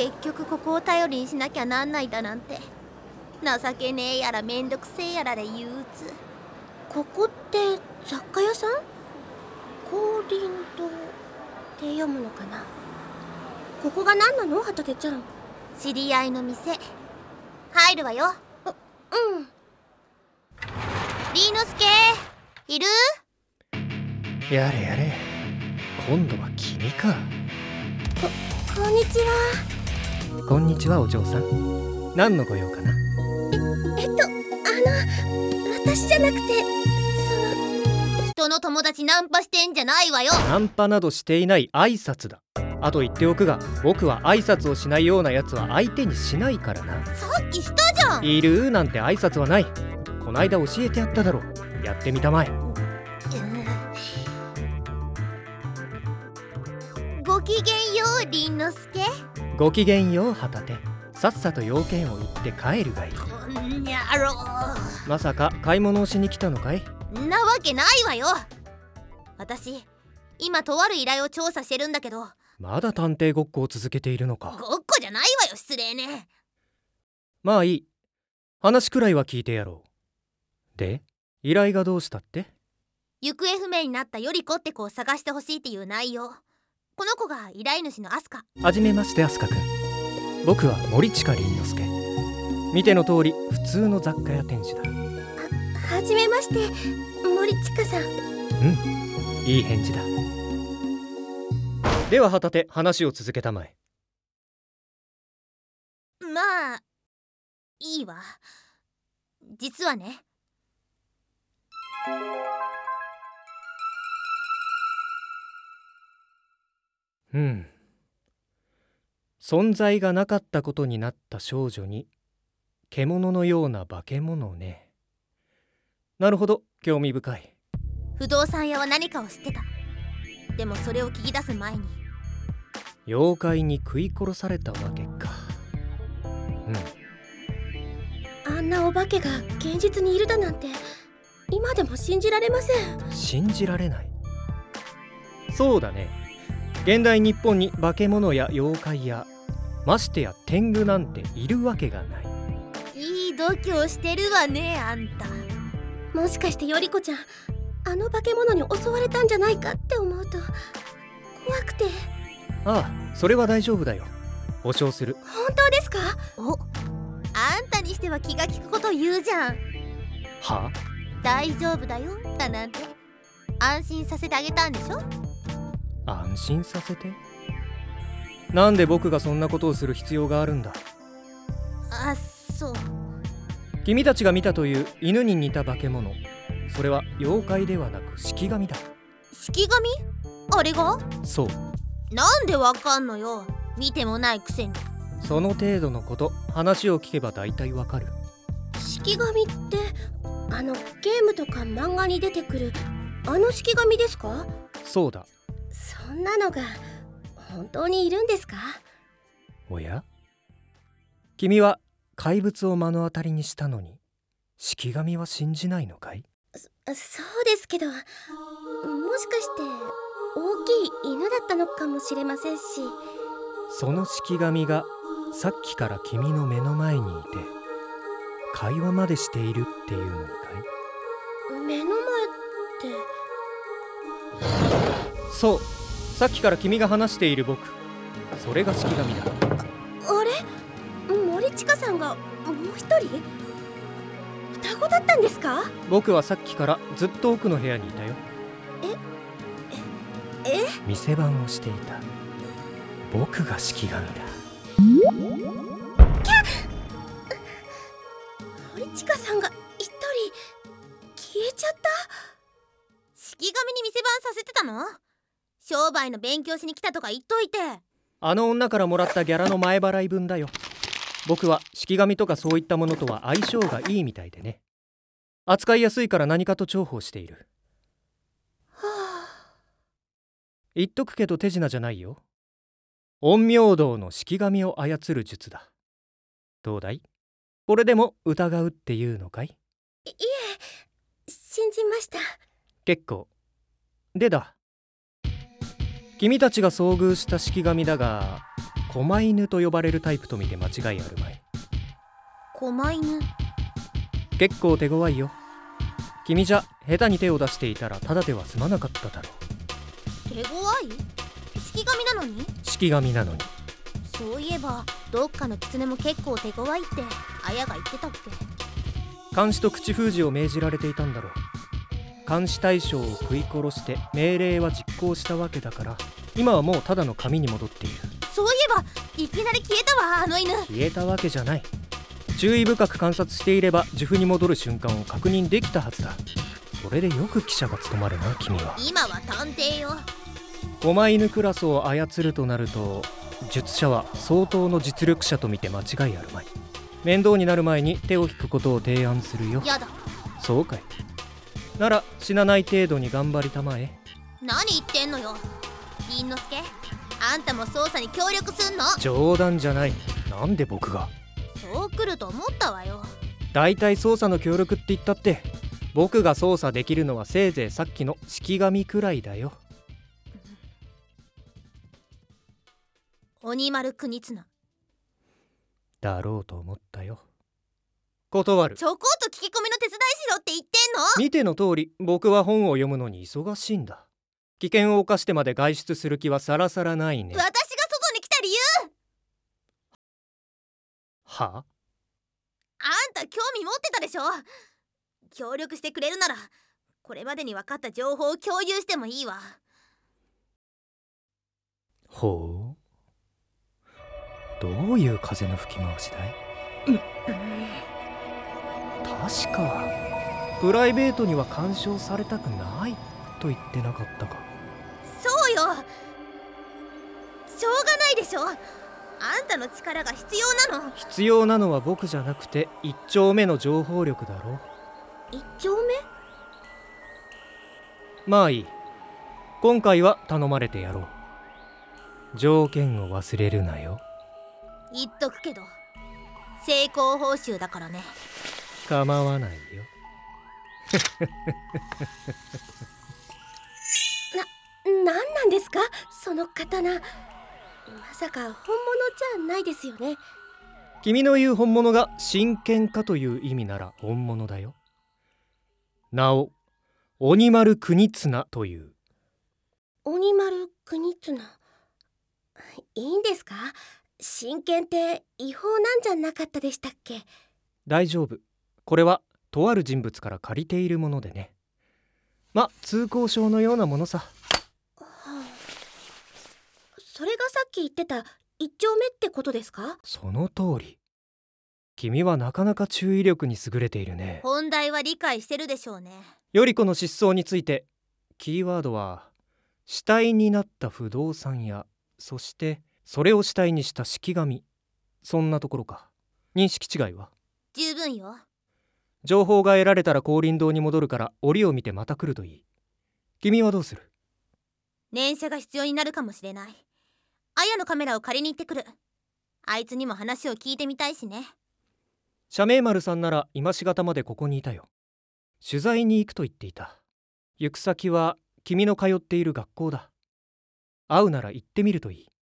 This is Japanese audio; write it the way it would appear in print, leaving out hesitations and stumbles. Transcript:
結局ここを頼りにしなきゃなんないだなんて、情けねえやらめんどくせえやらで憂鬱。ここって雑貨屋さん？光林堂って読むのかな。ここが何なの、旗手ちゃん。知り合いの店。入るわよ。うん。凛之介、いる？ やれやれ、今度は君か。 こんにちは。 こんにちは、お嬢さん。何のご用かな？ 私じゃなくて、人の友達ナンパしてんじゃないわよ。 ナンパなどしていない、挨拶だ。あと言っておくが、僕は挨拶をしないようなやつは相手にしないからな。 さっきしたじゃん。 いるなんて挨拶はない。こないだ教えてやっただろ。やってみたまえ。 ごきげんよう、凛之介。 ごきげんよう、旗手。さっさと用件を言って帰るがいい。 こんにゃろ。 まさか買い物をしに来たのかい？ なわけないわよ。私、今とある依頼を調査してるんだけど。 まだ探偵ごっこを続けているのか。 ごっこじゃないわよ、失礼ね。 まあいい。話くらいは聞いてやろう。で、依頼がどうしたって？ 行方不明になったより子って子を探してほしいっていう内容。この子が依頼主のアスカ。 はじめまして、アスカくん。僕は森近凛之介。見ての通り普通の雑貨屋店主だ。 はじめまして、森近さん。 いい返事だ。では旗手、話を続けたまえ。 まあいいわ。実はね。 存在がなかったことになった少女に獣のような化け物ね。なるほど、興味深い。 不動産屋は何かを知ってた。でもそれを聞き出す前に妖怪に食い殺されたわけか。 あんなお化けが現実にいるだなんて今でも信じられません。 信じられない。そうだね。現代日本に化け物や妖怪やましてや天狗なんているわけがない。 いい度胸してるわね、あんた。もしかしてより子ちゃん、あの化け物に襲われたんじゃないかって思うと怖くて。 ああ、それは大丈夫だよ。保証する。 本当ですか？お、あんたにしては気が利くこと言うじゃん。 は？ 大丈夫だよだなんて安心させてあげたんでしょ。 安心させて？なんで僕がそんなことをする必要があるんだ？ あ、そう。 君たちが見たという犬に似た化け物、それは妖怪ではなく式神だ。 式神？あれが？ そう。 なんでわかんのよ、見てもないくせに。 その程度のこと、話を聞けば大体わかる。 式神ってゲームとか漫画に出てくるあの式神ですか？ そうだ。 そんなのが本当にいるんですか？ おや？君は怪物を目の当たりにしたのに式神は信じないのかい？ そうですけど、もしかして大きい犬だったのかもしれませんし。 その式神がさっきから君の目の前にいて会話までしているっていうのにかい？ 目の前って？ そう、さっきから君が話している僕、それが式神だ。 あれ？森近さんがもう一人？双子だったんですか？ 僕はさっきからずっと奥の部屋にいたよ。店番をしていた。僕が式神だ。 森近さんが一人消えちゃった。式神に店番させてたの？商売の勉強しに来たとか言っといて。 あの女からもらったギャラの前払い分だよ。僕は式神とかそういったものとは相性がいいみたいでね。扱いやすいから何かと重宝している。言っとくけど手品じゃないよ。陰陽道の式神を操る術だ。どうだい？これでも疑うっていうのかい？ いえ、信じました。 結構。でだ、君たちが遭遇した式神だが、 狛犬と呼ばれるタイプと見て間違いあるまい。 狛犬。 結構手強いよ。君じゃ下手に手を出していたらただでは済まなかっただろう。 手強い？式神なのに？ 式神なのに。 そういえばどっかの狐も結構手強いって綾が言ってたっけ。 監視と口封じを命じられていたんだろう。監視対象を食い殺して命令は実行したわけだから、今はもうただの紙に戻っている。 そういえばいきなり消えたわ、あの犬。 消えたわけじゃない。注意深く観察していれば呪符に戻る瞬間を確認できたはずだ。それでよく記者が務まるな、君は。 今は探偵よ。 狛犬クラスを操るとなると、術者は相当の実力者と見て間違いあるまい。面倒になる前に手を引くことを提案するよ。 やだ。 そうかい。なら死なない程度に頑張りたまえ。 何言ってんのよ、凛之介。あんたも捜査に協力すんの？ 冗談じゃない。なんで僕が？ そう来ると思ったわよ。 だいたい捜査の協力って言ったって、僕が捜査できるのはせいぜいさっきの式神くらいだよ。 鬼丸国綱だろうと思ったよ。断る。 ちょこっと聞き込みの手伝いしろって言ってんの？ 見ての通り、僕は本を読むのに忙しいんだ。危険を冒してまで外出する気はさらさらないね。 私が外に来た理由。 は？ あんた興味持ってたでしょ。協力してくれるならこれまでに分かった情報を共有してもいいわ。 ほう。どういう風の吹き回しだい？確かプライベートには干渉されたくないと言ってなかったか。 そうよ、しょうがないでしょ。あんたの力が必要なの。 必要なのは僕じゃなくて一丁目の情報力だろ。 一丁目？ まあいい。今回は頼まれてやろう。条件を忘れるなよ。 言っとくけど成功報酬だからね。 構わないよ。 なんなんですかその刀。まさか本物じゃないですよね。 君の言う本物が真剣かという意味なら本物だよ。名を鬼丸国綱という。 鬼丸国綱。いいんですか？真剣って違法なんじゃなかったでしたっけ？ 大丈夫。これはとある人物から借りているものでね。ま、通行証のようなものさ。 それがさっき言ってた一丁目ってことですか？ その通り。君はなかなか注意力に優れているね。 本題は理解してるでしょうね。 より子の失踪について、キーワードは死体になった不動産屋、そしてそれを死体にした式神。そんなところか。認識違いは？ 十分よ。 情報が得られたら光琳堂に戻るから折を見てまた来るといい。君はどうする？ 念写が必要になるかもしれない。綾のカメラを借りに行ってくる。あいつにも話を聞いてみたいしね。 社名丸さんなら今しがたまでここにいたよ。取材に行くと言っていた。行く先は君の通っている学校だ。会うなら行ってみるといい。